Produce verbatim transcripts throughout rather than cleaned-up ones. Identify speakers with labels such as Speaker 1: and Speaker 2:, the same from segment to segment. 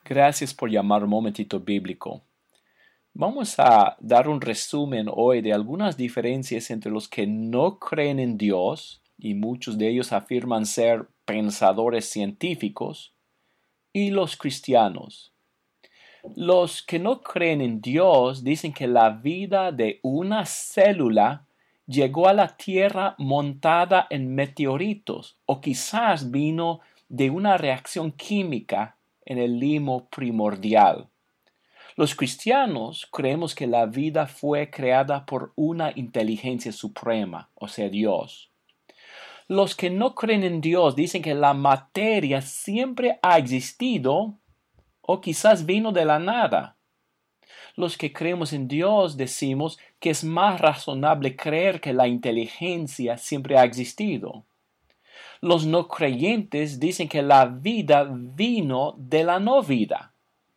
Speaker 1: Gracias por llamar un momentito bíblico. Vamos a dar un resumen hoy de algunas diferencias entre los que no creen en Dios, y muchos de ellos afirman ser pensadores científicos, y los cristianos. Los que no creen en Dios dicen que la vida de una célula llegó a la Tierra montada en meteoritos, o quizás vino de una reacción química en el limo primordial. Los cristianos creemos que la vida fue creada por una inteligencia suprema, o sea, Dios. Los que no creen en Dios dicen que la materia siempre ha existido o quizás vino de la nada. Los que creemos en Dios decimos que es más razonable creer que la inteligencia siempre ha existido. Los no creyentes dicen que la vida vino de la no vida.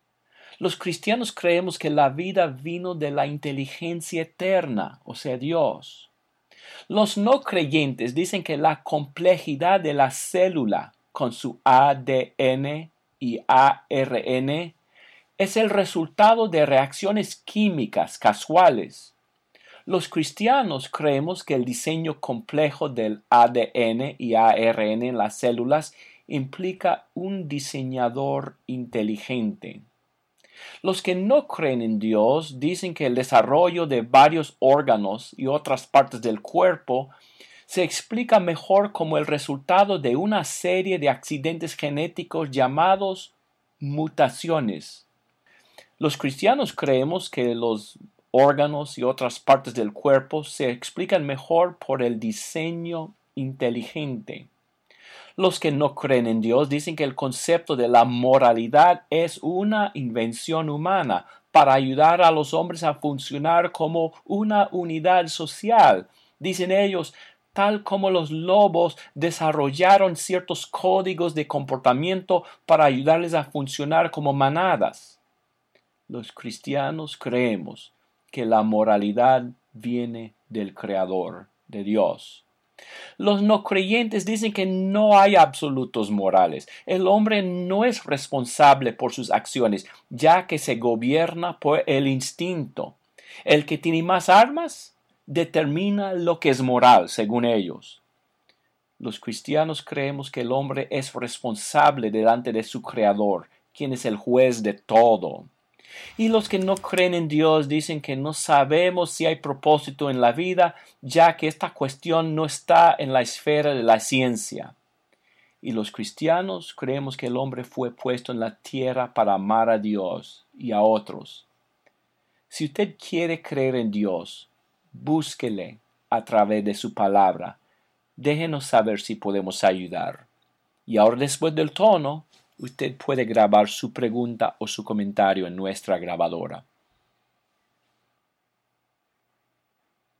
Speaker 1: Los cristianos creemos que la vida vino de la inteligencia eterna, o sea, Dios. Los no creyentes dicen que la complejidad de la célula con su A D N y A R N es el resultado de reacciones químicas casuales. Los cristianos creemos que el diseño complejo del A D N y A R N en las células implica un diseñador inteligente. Los que no creen en Dios dicen que el desarrollo de varios órganos y otras partes del cuerpo se explica mejor como el resultado de una serie de accidentes genéticos llamados mutaciones. Los cristianos creemos que los órganos y otras partes del cuerpo se explican mejor por el diseño inteligente. Los que no creen en Dios dicen que el concepto de la moralidad es una invención humana para ayudar a los hombres a funcionar como una unidad social. Dicen ellos, tal como los lobos desarrollaron ciertos códigos de comportamiento para ayudarles a funcionar como manadas. Los cristianos creemos que la moralidad viene del Creador, de Dios. Los no creyentes dicen que no hay absolutos morales. El hombre no es responsable por sus acciones, ya que se gobierna por el instinto. El que tiene más armas determina lo que es moral, según ellos. Los cristianos creemos que el hombre es responsable delante de su Creador, quien es el juez de todo. Y los que no creen en Dios dicen que no sabemos si hay propósito en la vida, ya que esta cuestión no está en la esfera de la ciencia. Y los cristianos creemos que el hombre fue puesto en la tierra para amar a Dios y a otros. Si usted quiere creer en Dios, búsquele a través de su palabra. Déjenos saber si podemos ayudar. Y ahora, después del tono, usted puede grabar su pregunta o su comentario en nuestra grabadora.